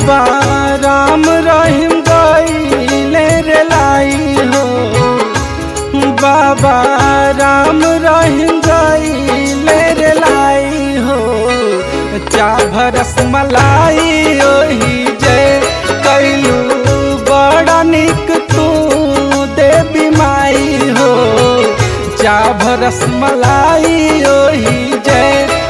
बाबा राम रहीम गईले रे लाई हो, बाबा राम रहीम गईले रे लाई हो। चाभरस मलाई ओही जय कैलू बड़ा निक तू देवी माई हो। चाभरस मलाई ओही जय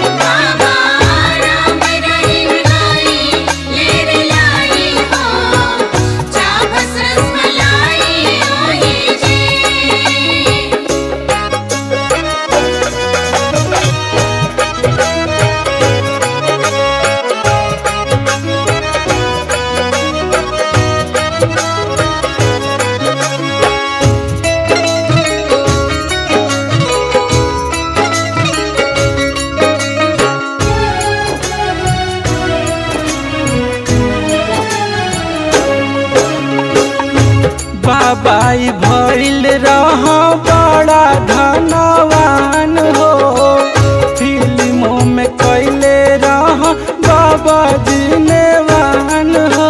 बाबाई भइल रह बड़ा धनवान हो। फिल्मों में कैले रह बाबा जिनेवान हो।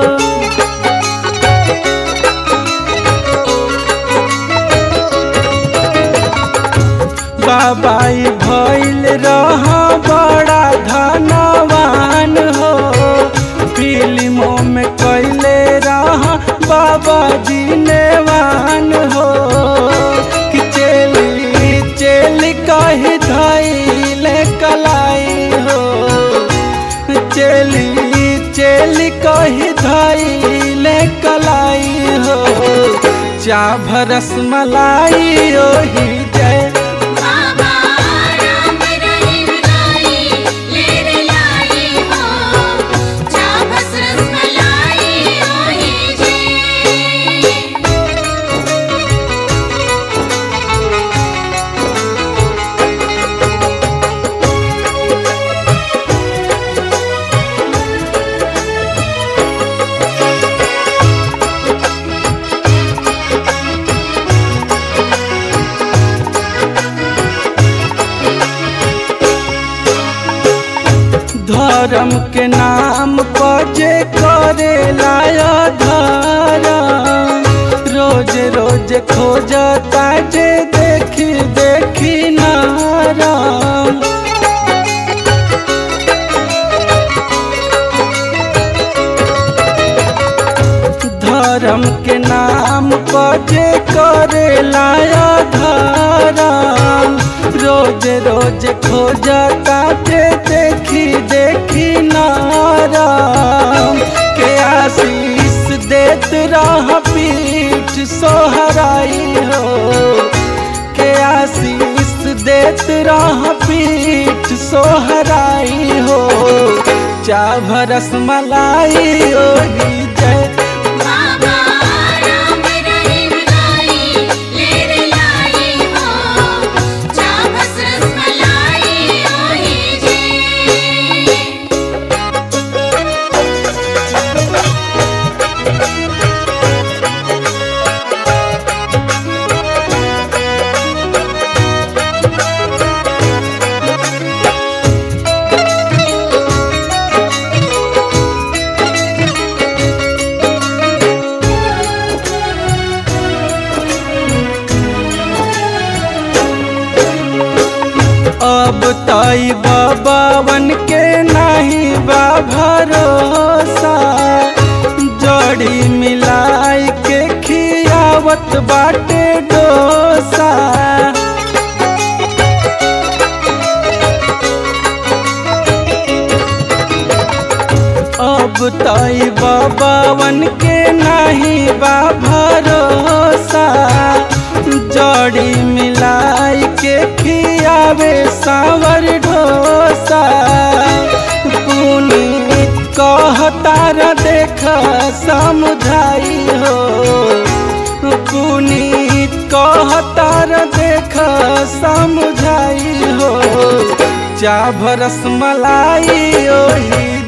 बाबाई भइल रह बड़ा धनवान हो। फिल्मों में कैले रह बाबा जिनेवान हो। कि चेली चेली कही धैले कलाई हो। चेली चेली कही धैले कलाई हो। चाभरस मलाई ओही जय धर्म के नाम पर जे करे लाया धर्म। रोज रोज खोजता जे देखी देखी नाराम। धर्म के नाम पर जे करे लाया धर्म। रोज रोज खोजता जे देखी देखी नाराम। के आशीष देत रह पीठ सोहराई हो। के आशीष देत रह पीठ सोहराई हो। चाभरस मलाई ओही जय अब तई बाबावन के नहीं बा भरोसा। जड़ी मिलाई के खियावत बाटे डोसा। अब तई बाबावन के नहीं बा भरोसा। जड़ी मिलाई के खियावे सावर डोसा। पुनीत कहतार देख समुझाई हो। पुनीत कहतार देख समुझाई हो। चाभरस मलाई ओही